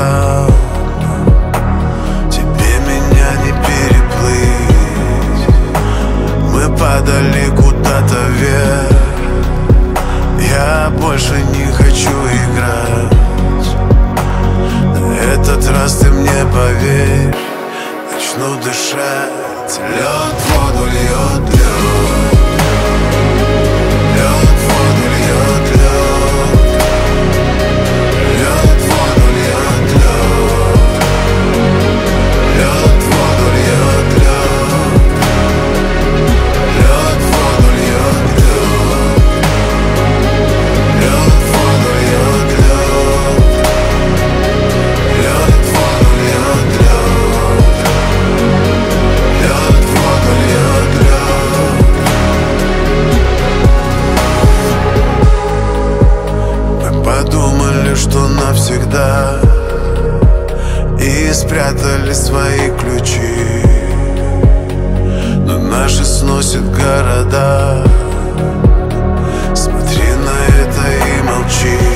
сам. Тебе меня не переплыть. Мы падали куда-то вверх. Я больше не хочу играть. На этот раз ты мне поверь. Начну дышать. Лед воду льет, лед. Лед воду льет, лед. Лед воду льет, лед. Лед воду льет, лед. Лед воду льет, лед. Лед воду льет, лед. Лед воду льет, лед. Лед воду льет, лед. Мы подумали, что навсегда, и спрятали свои ключи. Но наши сносят города. Смотри на это и молчи.